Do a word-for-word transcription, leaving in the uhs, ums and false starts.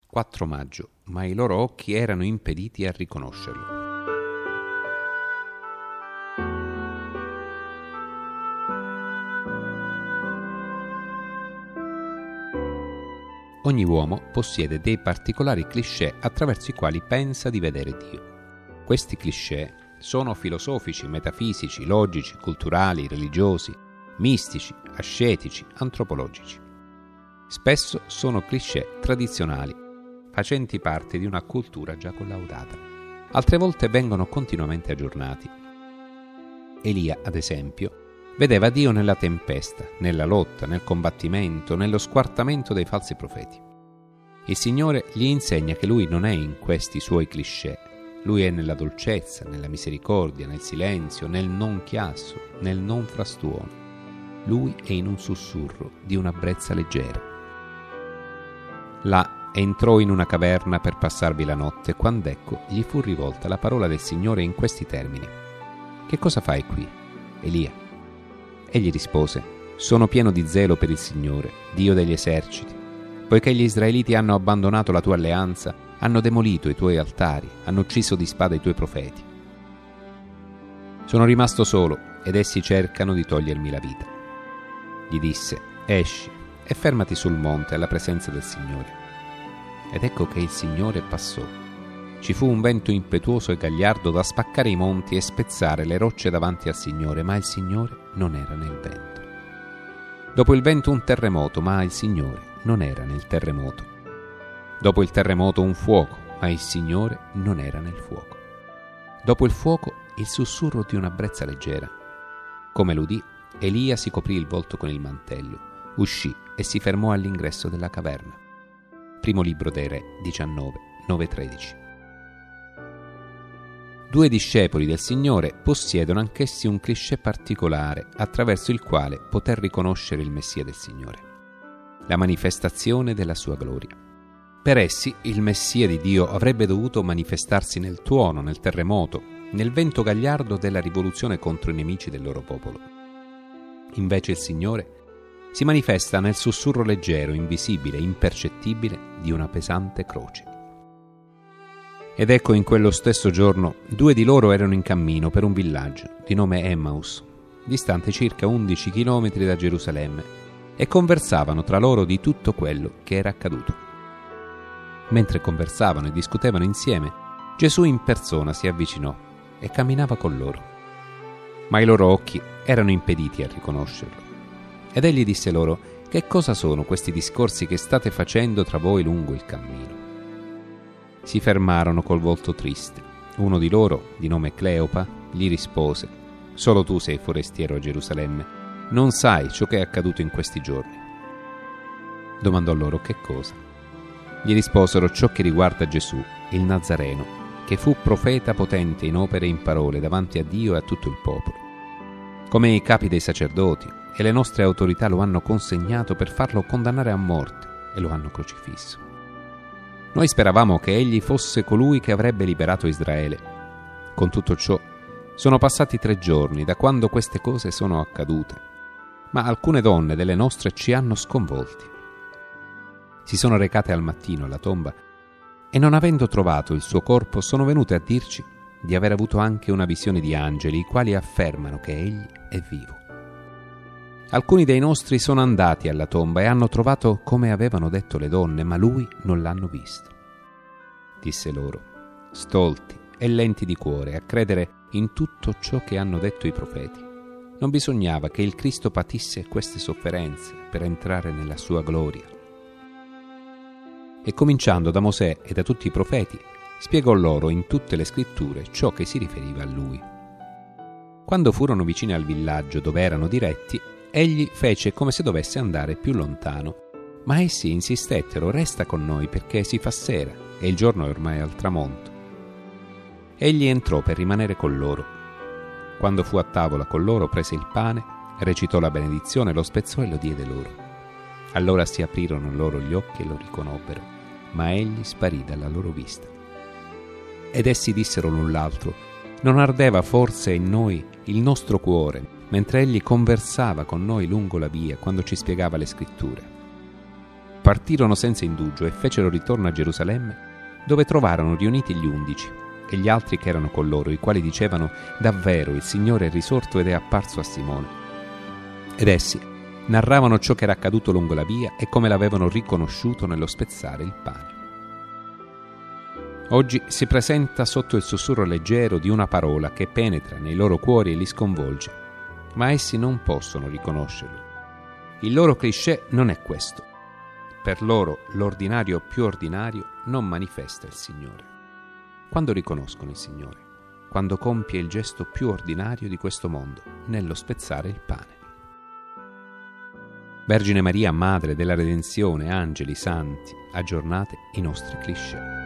quattro maggio, ma i loro occhi erano impediti a riconoscerlo. Ogni uomo possiede dei particolari cliché attraverso i quali pensa di vedere Dio. Questi cliché sono filosofici, metafisici, logici, culturali, religiosi, mistici, ascetici, antropologici. Spesso sono cliché tradizionali, facenti parte di una cultura già collaudata. Altre volte vengono continuamente aggiornati. Elia, ad esempio, vedeva Dio nella tempesta, nella lotta, nel combattimento, nello squartamento dei falsi profeti. Il Signore gli insegna che Lui non è in questi suoi cliché. Lui è nella dolcezza, nella misericordia, nel silenzio, nel non chiasso, nel non frastuono. Lui è in un sussurro di una brezza leggera. Là entrò in una caverna per passarvi la notte, quando ecco gli fu rivolta la parola del Signore in questi termini: «Che cosa fai qui, Elia?» Egli rispose: «Sono pieno di zelo per il Signore, Dio degli eserciti. Poiché gli israeliti hanno abbandonato la tua alleanza, hanno demolito i tuoi altari, hanno ucciso di spada i tuoi profeti. Sono rimasto solo ed essi cercano di togliermi la vita». Gli disse: «Esci e fermati sul monte alla presenza del Signore». Ed ecco che il Signore passò. Ci fu un vento impetuoso e gagliardo da spaccare i monti e spezzare le rocce davanti al Signore, ma il Signore non era nel vento. Dopo il vento un terremoto, ma il Signore non era nel terremoto. Dopo il terremoto un fuoco, ma il Signore non era nel fuoco. Dopo il fuoco il sussurro di una brezza leggera. Come l'udì, Elia si coprì il volto con il mantello, uscì e si fermò all'ingresso della caverna. Primo libro dei Re, diciannove, nove tredici. Due discepoli del Signore possiedono anch'essi un cliché particolare attraverso il quale poter riconoscere il Messia del Signore: la manifestazione della sua gloria. Per essi il Messia di Dio avrebbe dovuto manifestarsi nel tuono, nel terremoto, nel vento gagliardo della rivoluzione contro i nemici del loro popolo. Invece il Signore si manifesta nel sussurro leggero, invisibile, impercettibile di una pesante croce. Ed ecco, in quello stesso giorno due di loro erano in cammino per un villaggio di nome Emmaus, distante circa undici chilometri da Gerusalemme, e conversavano tra loro di tutto quello che era accaduto. Mentre conversavano e discutevano insieme, Gesù in persona si avvicinò e camminava con loro. Ma i loro occhi erano impediti a riconoscerlo. Ed egli disse loro: «Che cosa sono questi discorsi che state facendo tra voi lungo il cammino?» Si fermarono col volto triste. Uno di loro, di nome Cleopa, gli rispose: «Solo tu sei forestiero a Gerusalemme, non sai ciò che è accaduto in questi giorni». Domandò loro: «Che cosa?» Gli risposero: «Ciò che riguarda Gesù, il Nazareno, che fu profeta potente in opere e in parole davanti a Dio e a tutto il popolo. Come i capi dei sacerdoti e le nostre autorità lo hanno consegnato per farlo condannare a morte e lo hanno crocifisso. Noi speravamo che egli fosse colui che avrebbe liberato Israele. Con tutto ciò, sono passati tre giorni da quando queste cose sono accadute, ma alcune donne delle nostre ci hanno sconvolti. Si sono recate al mattino alla tomba e, non avendo trovato il suo corpo, sono venute a dirci di aver avuto anche una visione di angeli, i quali affermano che egli è vivo. Alcuni dei nostri sono andati alla tomba e hanno trovato come avevano detto le donne, ma lui non l'hanno visto». Disse loro: «Stolti e lenti di cuore a credere in tutto ciò che hanno detto i profeti. Non bisognava che il Cristo patisse queste sofferenze per entrare nella sua gloria?» E cominciando da Mosè e da tutti i profeti, spiegò loro in tutte le scritture ciò che si riferiva a lui. Quando furono vicini al villaggio dove erano diretti, egli fece come se dovesse andare più lontano, ma essi insistettero: «Resta con noi, perché si fa sera e il giorno è ormai al tramonto». Egli entrò per rimanere con loro. Quando fu a tavola con loro, prese il pane, recitò la benedizione, lo spezzò e lo diede loro. Allora si aprirono loro gli occhi e lo riconobbero, ma egli sparì dalla loro vista. Ed essi dissero l'un l'altro: «Non ardeva forse in noi il nostro cuore mentre egli conversava con noi lungo la via, quando ci spiegava le scritture?» partirono senza indugio e fecero ritorno a Gerusalemme, dove trovarono riuniti gli undici e gli altri che erano con loro, i quali dicevano: davvero il Signore è risorto ed è apparso a Simone. Ed essi narravano ciò che era accaduto lungo la via e come l'avevano riconosciuto nello spezzare il pane. Oggi si presenta sotto il sussurro leggero di una parola che penetra nei loro cuori e li sconvolge, ma essi non possono riconoscerlo. Il loro cliché non è questo. Per loro l'ordinario più ordinario non manifesta il Signore. Quando riconoscono il Signore? Quando compie il gesto più ordinario di questo mondo, nello spezzare il pane. Vergine Maria, Madre della Redenzione, angeli, santi, aggiornate i nostri cliché.